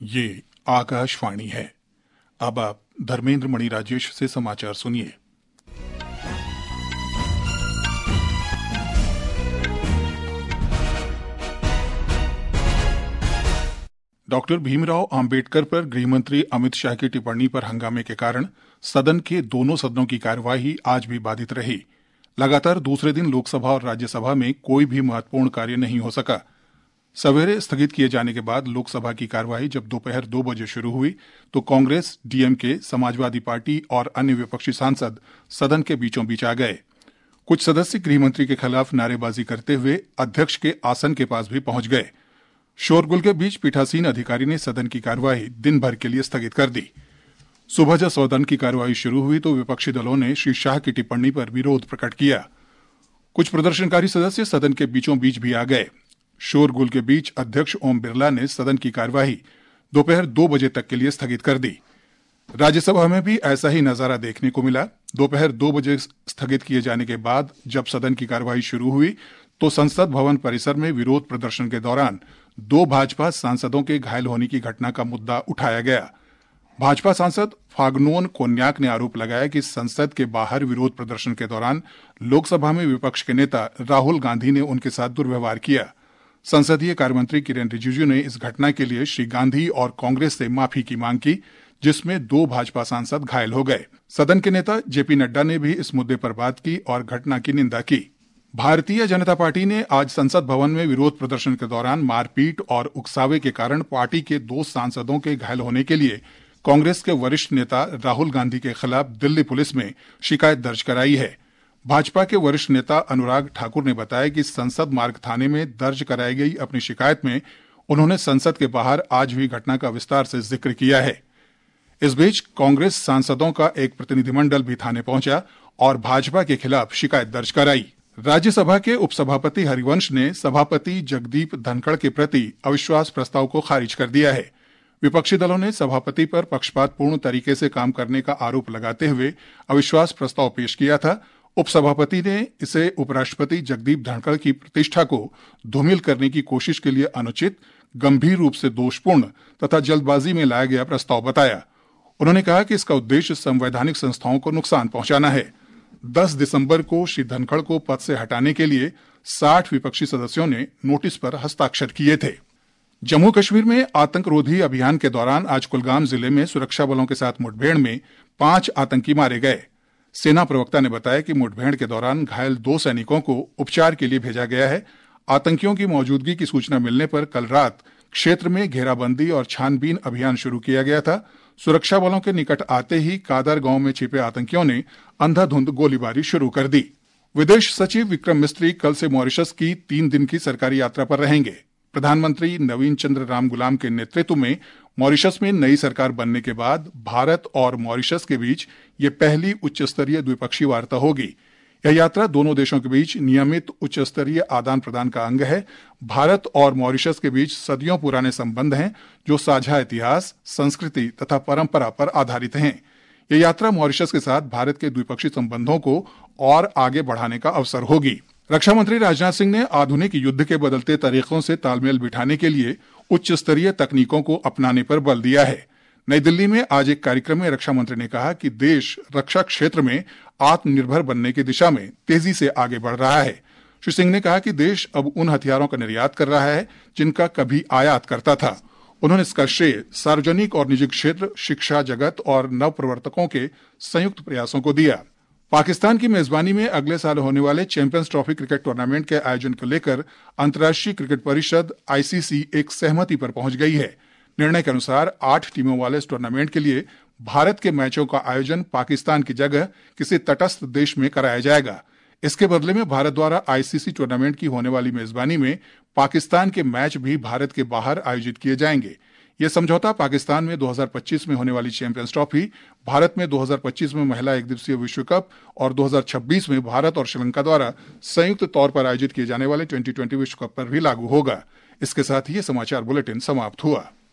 ये आकाशवाणी है। अब आप धर्मेंद्र मणि राजेश से समाचार सुनिए। डॉक्टर भीमराव अंबेडकर पर गृहमंत्री अमित शाह की टिप्पणी पर हंगामे के कारण सदन के दोनों सदनों की कार्यवाही आज भी बाधित रही। लगातार दूसरे दिन लोकसभा और राज्यसभा में कोई भी महत्वपूर्ण कार्य नहीं हो सका। सवेरे स्थगित किए जाने के बाद लोकसभा की कार्यवाही जब दोपहर 2 बजे शुरू हुई तो कांग्रेस, डीएमके, समाजवादी पार्टी और अन्य विपक्षी सांसद सदन के बीचों बीच आ गए। कुछ सदस्य गृहमंत्री के खिलाफ नारेबाजी करते हुए अध्यक्ष के आसन के पास भी पहुंच गए। शोरगुल के बीच पीठासीन अधिकारी ने सदन की कार्यवाही दिन भर के लिए स्थगित कर दी। सुबह जब सदन की कार्यवाही शुरू हुई तो विपक्षी दलों ने श्री शाह की टिप्पणी पर विरोध प्रकट किया। कुछ प्रदर्शनकारी सदस्य सदन के बीचों बीच भी आ गए। शोरगुल के बीच अध्यक्ष ओम बिरला ने सदन की कार्यवाही दोपहर 2 बजे तक के लिए स्थगित कर दी। राज्यसभा में भी ऐसा ही नजारा देखने को मिला। दोपहर 2 बजे स्थगित किए जाने के बाद जब सदन की कार्यवाही शुरू हुई तो संसद भवन परिसर में विरोध प्रदर्शन के दौरान 2 भाजपा सांसदों के घायल होने की घटना का मुद्दा उठाया गया। भाजपा सांसद फागनोन कोन्याक ने आरोप लगाया कि संसद के बाहर विरोध प्रदर्शन के दौरान लोकसभा में विपक्ष के नेता राहुल गांधी ने उनके साथ दुर्व्यवहार किया। संसदीय कार्यमंत्री किरेन रिजिजू ने इस घटना के लिए श्री गांधी और कांग्रेस से माफी की मांग की, जिसमें 2 भाजपा सांसद घायल हो गए। सदन के नेता जेपी नड्डा ने भी इस मुद्दे पर बात की और घटना की निंदा की। भारतीय जनता पार्टी ने आज संसद भवन में विरोध प्रदर्शन के दौरान मारपीट और उकसावे के कारण पार्टी के 2 सांसदों के घायल होने के लिए कांग्रेस के वरिष्ठ नेता राहुल गांधी के खिलाफ दिल्ली पुलिस में शिकायत दर्ज कराई है। भाजपा के वरिष्ठ नेता अनुराग ठाकुर ने बताया कि संसद मार्ग थाने में दर्ज कराई गई अपनी शिकायत में उन्होंने संसद के बाहर आज हुई घटना का विस्तार से जिक्र किया है। इस बीच कांग्रेस सांसदों का एक प्रतिनिधिमंडल भी थाने पहुंचा और भाजपा के खिलाफ शिकायत दर्ज कराई। राज्यसभा के उपसभापति हरिवंश ने सभापति जगदीप धनखड़ के प्रति अविश्वास प्रस्ताव को खारिज कर दिया है। विपक्षी दलों ने सभापति पर पक्षपातपूर्ण तरीके से काम करने का आरोप लगाते हुए अविश्वास प्रस्ताव पेश किया था। उपसभापति ने इसे उपराष्ट्रपति जगदीप धनखड़ की प्रतिष्ठा को धूमिल करने की कोशिश के लिए अनुचित, गंभीर रूप से दोषपूर्ण तथा जल्दबाजी में लाया गया प्रस्ताव बताया। उन्होंने कहा कि इसका उद्देश्य संवैधानिक संस्थाओं को नुकसान पहुंचाना है। 10 दिसंबर को श्री धनखड़ को पद से हटाने के लिए 60 विपक्षी सदस्यों ने नोटिस पर हस्ताक्षर किए थे। जम्मू कश्मीर में आतंकरोधी अभियान के दौरान आज कुलगाम जिले में सुरक्षा बलों के साथ मुठभेड़ में 5 आतंकी मारे गए। सेना प्रवक्ता ने बताया कि मुठभेड़ के दौरान घायल 2 सैनिकों को उपचार के लिए भेजा गया है। आतंकियों की मौजूदगी की सूचना मिलने पर कल रात क्षेत्र में घेराबंदी और छानबीन अभियान शुरू किया गया था। सुरक्षा बलों के निकट आते ही कादर गांव में छिपे आतंकियों ने अंधाधुंध गोलीबारी शुरू कर दी। विदेश सचिव विक्रम मिस्त्री कल से मॉरिशस की 3 दिन की सरकारी यात्रा पर रहेंगे। प्रधानमंत्री नवीन चंद्र राम गुलाम के नेतृत्व में मॉरिशस में नई सरकार बनने के बाद भारत और मॉरिशस के बीच ये पहली उच्च स्तरीय द्विपक्षीय वार्ता होगी। यह यात्रा दोनों देशों के बीच नियमित उच्च स्तरीय आदान प्रदान का अंग है। भारत और मॉरिशस के बीच सदियों पुराने संबंध हैं जो साझा इतिहास, संस्कृति तथा परंपरा पर आधारित हैं। यह यात्रा मॉरिशस के साथ भारत के द्विपक्षीय संबंधों को और आगे बढ़ाने का अवसर होगी। रक्षा मंत्री राजनाथ सिंह ने आधुनिक युद्ध के बदलते तरीकों से तालमेल बिठाने के लिए उच्च स्तरीय तकनीकों को अपनाने पर बल दिया है। नई दिल्ली में आज एक कार्यक्रम में रक्षा मंत्री ने कहा कि देश रक्षा क्षेत्र में आत्मनिर्भर बनने की दिशा में तेजी से आगे बढ़ रहा है। श्री सिंह ने कहा कि देश अब उन हथियारों का निर्यात कर रहा है जिनका कभी आयात करता था। उन्होंने इसका श्रेय सार्वजनिक और निजी क्षेत्र, शिक्षा जगत और नवप्रवर्तकों के संयुक्त प्रयासों को दिया। पाकिस्तान की मेजबानी में अगले साल होने वाले चैंपियंस ट्रॉफी क्रिकेट टूर्नामेंट के आयोजन को लेकर अंतर्राष्ट्रीय क्रिकेट परिषद आईसीसी एक सहमति पर पहुंच गई है। निर्णय के अनुसार 8 टीमों वाले इस टूर्नामेंट के लिए भारत के मैचों का आयोजन पाकिस्तान की जगह किसी तटस्थ देश में कराया जाएगा। इसके बदले में भारत द्वारा आईसीसी टूर्नामेंट की होने वाली मेजबानी में पाकिस्तान के मैच भी भारत के बाहर आयोजित किए जाएंगे। यह समझौता पाकिस्तान में 2025 में होने वाली चैंपियंस ट्रॉफी, भारत में 2025 में महिला एक दिवसीय विश्व कप और 2026 में भारत और श्रीलंका द्वारा संयुक्त तौर पर आयोजित किए जाने वाले T20 विश्व कप पर भी लागू होगा। इसके साथ ही ये समाचार बुलेटिन समाप्त हुआ।